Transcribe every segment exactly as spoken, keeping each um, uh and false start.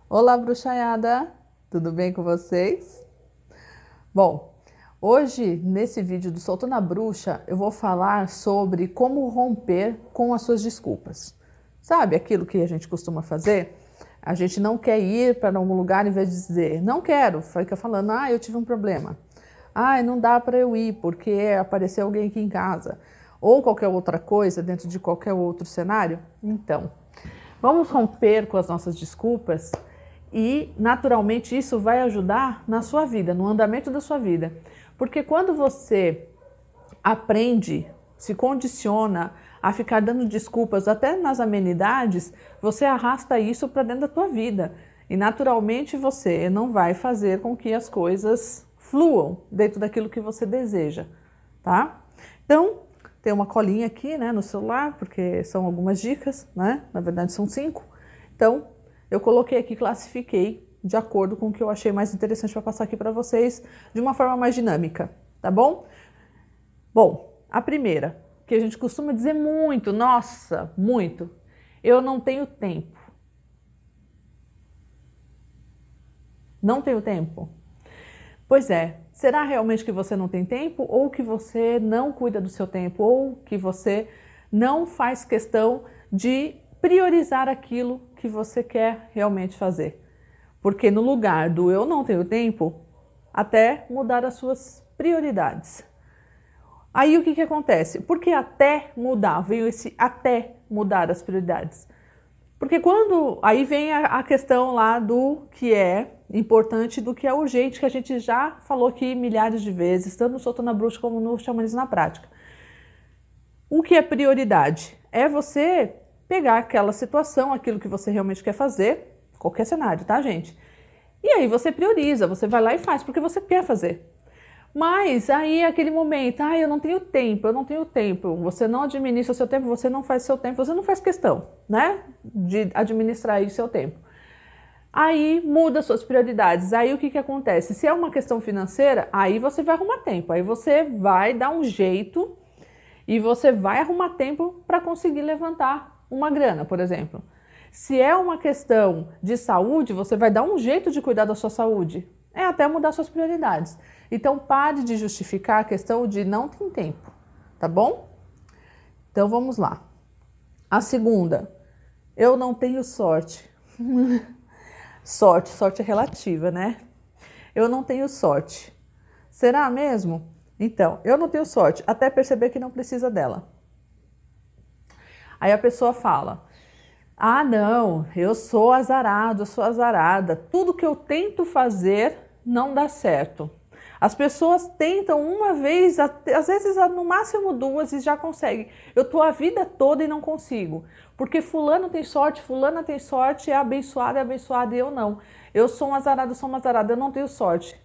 Olá, bruxaiada! Tudo bem com vocês? Bom, hoje nesse vídeo do Soltando a Bruxa eu vou falar sobre como romper com as suas desculpas. Sabe aquilo que a gente costuma fazer? A gente não quer ir para algum lugar em vez de dizer não quero, fica falando, ah, eu tive um problema. Ah, não dá para eu ir porque apareceu alguém aqui em casa. Ou qualquer outra coisa dentro de qualquer outro cenário. Então, vamos romper com as nossas desculpas e, naturalmente, isso vai ajudar na sua vida, no andamento da sua vida. Porque quando você aprende, se condiciona a ficar dando desculpas até nas amenidades, você arrasta isso para dentro da tua vida. E, naturalmente, você não vai fazer com que as coisas fluam dentro daquilo que você deseja, tá? Então, tem uma colinha aqui, né, no celular, porque são algumas dicas, né? Na verdade, são cinco. Então, eu coloquei aqui, classifiquei de acordo com o que eu achei mais interessante para passar aqui para vocês de uma forma mais dinâmica, tá bom? Bom, a primeira, que a gente costuma dizer muito, nossa, muito, eu não tenho tempo. Não tenho tempo? Pois é, será realmente que você não tem tempo ou que você não cuida do seu tempo ou que você não faz questão de priorizar aquilo que você quer realmente fazer? Porque no lugar do eu não tenho tempo, até mudar as suas prioridades. Aí o que que acontece? Porque até mudar, veio esse até mudar as prioridades. Porque quando, aí vem a, a questão lá do que é importante, do que é urgente, que a gente já falou aqui milhares de vezes, tanto no Soltando a Bruxa como no Xamanismo na Prática. O que é prioridade? É você pegar aquela situação, aquilo que você realmente quer fazer, qualquer cenário, tá, gente? E aí você prioriza, você vai lá e faz, porque você quer fazer. Mas aí é aquele momento, ah, eu não tenho tempo, eu não tenho tempo, você não administra o seu tempo, você não faz seu tempo, você não faz questão, né, de administrar aí o seu tempo. Aí muda suas prioridades, aí o que que acontece? Se é uma questão financeira, aí você vai arrumar tempo, aí você vai dar um jeito e você vai arrumar tempo para conseguir levantar uma grana, por exemplo. Se é uma questão de saúde, você vai dar um jeito de cuidar da sua saúde. É até mudar suas prioridades. Então, pare de justificar a questão de não ter tempo, tá bom? Então, vamos lá. A segunda, eu não tenho sorte. Sorte, sorte é relativa, né? Eu não tenho sorte. Será mesmo? Então, eu não tenho sorte, até perceber que não precisa dela. Aí a pessoa fala, ah, não, eu sou azarado, eu sou azarada. Tudo que eu tento fazer não dá certo. As pessoas tentam uma vez, às vezes no máximo duas e já conseguem. Eu estou a vida toda e não consigo. Porque fulano tem sorte, fulana tem sorte, é abençoada, é abençoada e eu não. Eu sou um azarado, eu sou uma azarada, eu não tenho sorte.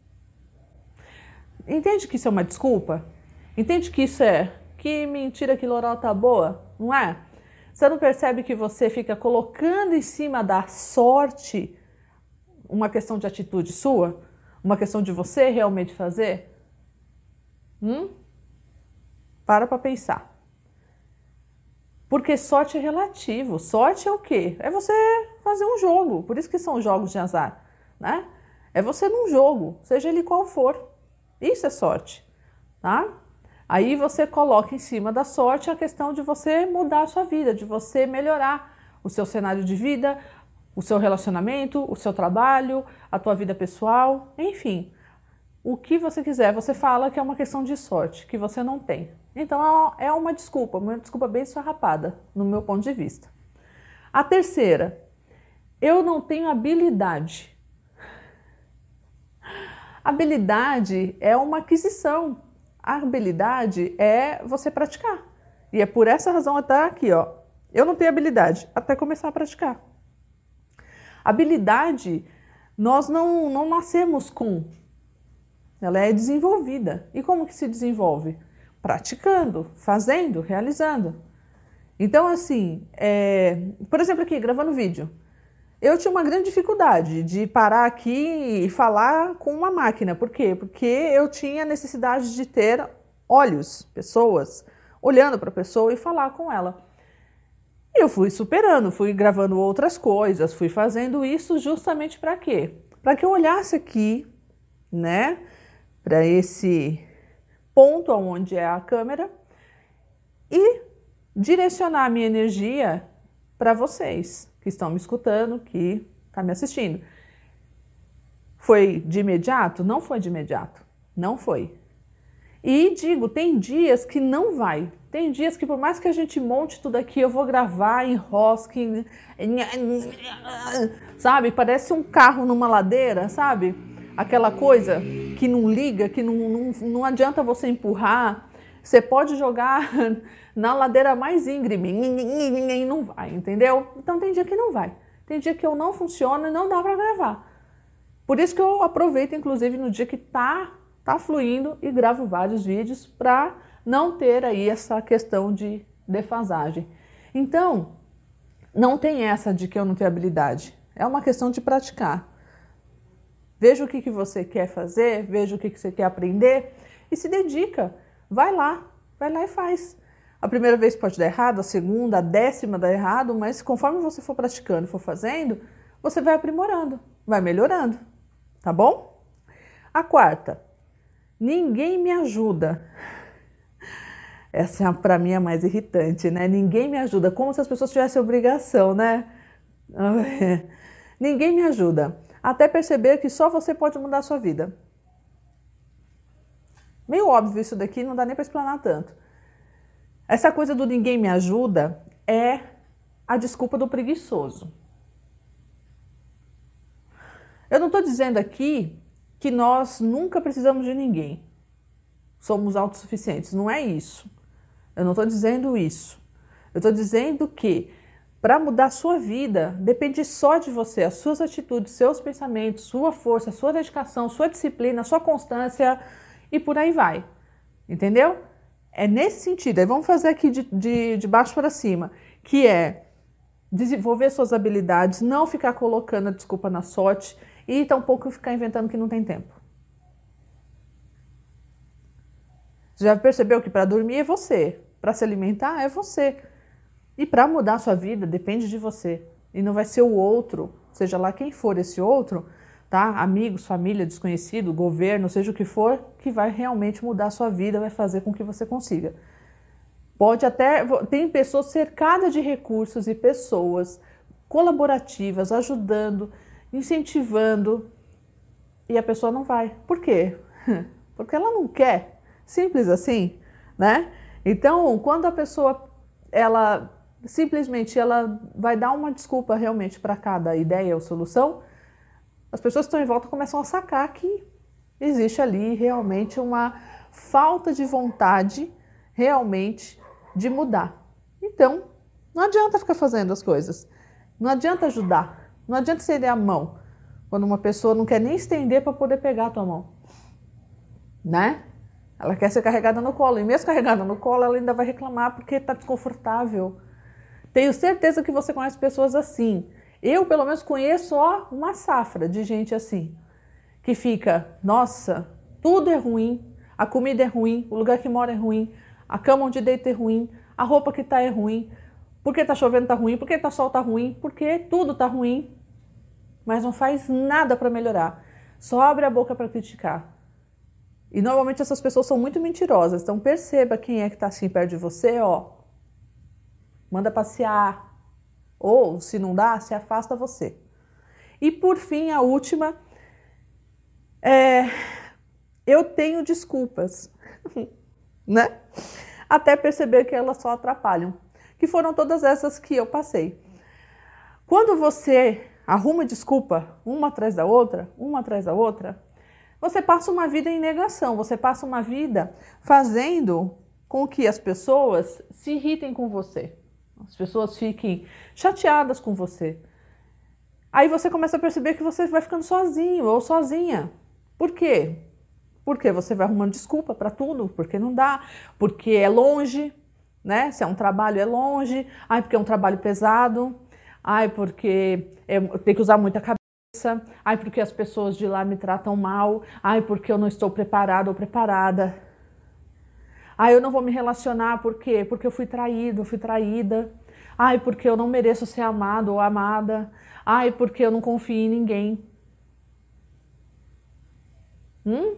Entende que isso é uma desculpa? Entende que isso é, que mentira, que lorota boa, não é? Você não percebe que você fica colocando em cima da sorte uma questão de atitude sua? Uma questão de você realmente fazer? Hum? Para para pensar. Porque sorte é relativo. Sorte é o quê? É você fazer um jogo. Por isso que são jogos de azar, né? É você num jogo, seja ele qual for. Isso é sorte, tá? Aí você coloca em cima da sorte a questão de você mudar a sua vida, de você melhorar o seu cenário de vida, o seu relacionamento, o seu trabalho, a tua vida pessoal, enfim. O que você quiser, você fala que é uma questão de sorte, que você não tem. Então é uma desculpa, uma desculpa bem esfarrapada, no meu ponto de vista. A terceira, eu não tenho habilidade. Habilidade é uma aquisição. A habilidade é você praticar. E é por essa razão até aqui, ó. Eu não tenho habilidade, até começar a praticar. Habilidade, nós não, não nascemos com. Ela é desenvolvida. E como que se desenvolve? Praticando, fazendo, realizando. Então, assim, é... por exemplo aqui, gravando vídeo. Eu tinha uma grande dificuldade de parar aqui e falar com uma máquina. Por quê? Porque eu tinha necessidade de ter olhos, pessoas, olhando para a pessoa e falar com ela. E eu fui superando, fui gravando outras coisas, fui fazendo isso justamente para quê? Para que eu olhasse aqui, né, para esse ponto onde é a câmera e direcionar a minha energia para vocês que estão me escutando, que estão me assistindo. Foi de imediato? Não foi de imediato, não foi. E digo, tem dias que não vai. Tem dias que por mais que a gente monte tudo aqui, eu vou gravar, enrosque, sabe? Parece um carro numa ladeira, sabe? Aquela coisa que não liga, que não, não, não adianta você empurrar. Você pode jogar na ladeira mais íngreme e não vai, entendeu? Então tem dia que não vai. Tem dia que eu não funciona e não dá para gravar. Por isso que eu aproveito, inclusive, no dia que tá tá fluindo e gravo vários vídeos para não ter aí essa questão de defasagem. Então, não tem essa de que eu não tenho habilidade. É uma questão de praticar. Veja o que, que você quer fazer, veja o que, que você quer aprender e se dedica. Vai lá, vai lá e faz. A primeira vez pode dar errado, a segunda, a décima dá errado, mas conforme você for praticando, for fazendo, você vai aprimorando, vai melhorando, tá bom? A quarta. Ninguém me ajuda. Essa para mim é a mais irritante, né? Ninguém me ajuda, como se as pessoas tivessem obrigação, né? Ninguém me ajuda. Até perceber que só você pode mudar a sua vida. Meio óbvio isso daqui, não dá nem para explanar tanto. Essa coisa do ninguém me ajuda é a desculpa do preguiçoso. Eu não estou dizendo aqui que nós nunca precisamos de ninguém. Somos autossuficientes. Não é isso. Eu não estou dizendo isso. Eu estou dizendo que para mudar a sua vida, depende só de você, as suas atitudes, seus pensamentos, sua força, sua dedicação, sua disciplina, sua constância e por aí vai. Entendeu? É nesse sentido. Aí vamos fazer aqui de, de, de baixo para cima, que é desenvolver suas habilidades, não ficar colocando a desculpa na sorte, e tampouco ficar inventando que não tem tempo. Você já percebeu que para dormir é você, para se alimentar é você. E para mudar a sua vida depende de você. E não vai ser o outro, seja lá quem for esse outro, tá? Amigos, família, desconhecido, governo, seja o que for, que vai realmente mudar a sua vida, vai fazer com que você consiga. Pode até... Tem pessoas cercadas de recursos e pessoas colaborativas, ajudando, incentivando, e a pessoa não vai. Por quê? Porque ela não quer. Simples assim, né? Então, quando a pessoa, ela simplesmente ela vai dar uma desculpa realmente para cada ideia ou solução, as pessoas que estão em volta começam a sacar que existe ali realmente uma falta de vontade realmente de mudar. Então, não adianta ficar fazendo as coisas. Não adianta ajudar. Não adianta estender a mão quando uma pessoa não quer nem estender para poder pegar a tua mão, né? Ela quer ser carregada no colo, e mesmo carregada no colo, ela ainda vai reclamar porque está desconfortável. Tenho certeza que você conhece pessoas assim. Eu, pelo menos, conheço ó, uma safra de gente assim, que fica, nossa, tudo é ruim, a comida é ruim, o lugar que mora é ruim, a cama onde deita é ruim, a roupa que tá é ruim, porque tá chovendo tá ruim, porque tá sol tá ruim, porque tudo tá ruim, mas não faz nada para melhorar, só abre a boca para criticar. E normalmente essas pessoas são muito mentirosas, então perceba quem é que está assim perto de você, ó, manda passear, ou se não dá, se afasta você. E por fim, a última, é, eu tenho desculpas, né? Até perceber que elas só atrapalham, que foram todas essas que eu passei. Quando você arruma desculpa, uma atrás da outra, uma atrás da outra, você passa uma vida em negação, você passa uma vida fazendo com que as pessoas se irritem com você, as pessoas fiquem chateadas com você. Aí você começa a perceber que você vai ficando sozinho ou sozinha. Por quê? Porque você vai arrumando desculpa para tudo, porque não dá, porque é longe, né? Se é um trabalho é longe, ai, porque é um trabalho pesado, ai, porque eu tenho que usar muita cabeça. Ai, porque as pessoas de lá me tratam mal. Ai, porque eu não estou preparado ou preparada. Ai, eu não vou me relacionar, por quê? Porque eu fui traído, eu fui traída. Ai, porque eu não mereço ser amado ou amada. Ai, porque eu não confio em ninguém. Hum?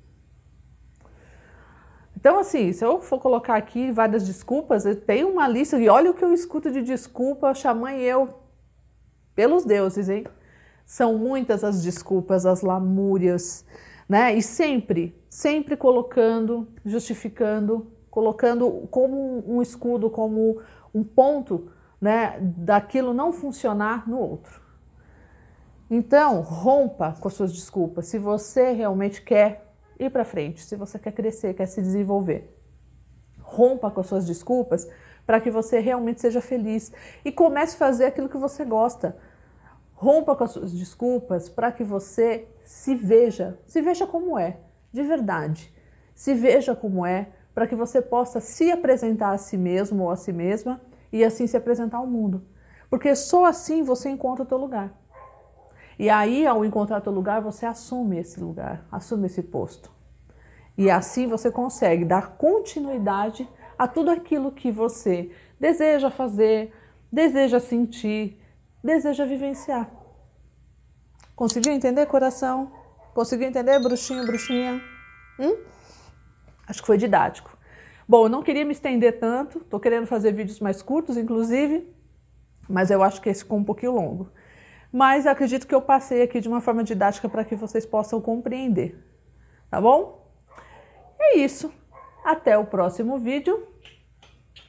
Então, assim, se eu for colocar aqui várias desculpas, eu tenho uma lista, e olha o que eu escuto de desculpa, Xamã e eu, pelos deuses, hein? São muitas as desculpas, as lamúrias, né? E sempre, sempre colocando, justificando, colocando como um escudo, como um ponto, né, daquilo não funcionar no outro. Então, rompa com as suas desculpas, se você realmente quer ir para frente, se você quer crescer, quer se desenvolver. Rompa com as suas desculpas para que você realmente seja feliz e comece a fazer aquilo que você gosta. Rompa com as suas desculpas para que você se veja, se veja como é, de verdade. Se veja como é, para que você possa se apresentar a si mesmo ou a si mesma e assim se apresentar ao mundo. Porque só assim você encontra o teu lugar. E aí, ao encontrar o teu lugar, você assume esse lugar, assume esse posto. E assim você consegue dar continuidade a tudo aquilo que você deseja fazer, deseja sentir, deseja vivenciar. Conseguiu entender, coração? Conseguiu entender, bruxinho, bruxinha? Hum? Acho que foi didático. Bom, eu não queria me estender tanto, estou querendo fazer vídeos mais curtos, inclusive, mas eu acho que esse ficou um pouquinho longo. Mas acredito que eu passei aqui de uma forma didática para que vocês possam compreender. Tá bom? É isso. Até o próximo vídeo.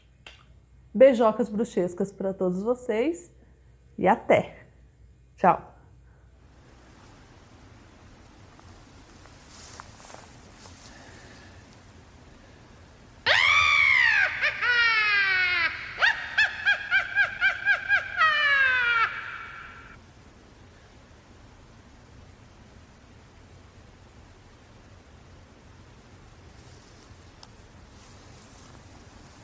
Beijocas bruxescas para todos vocês e até. Tchau.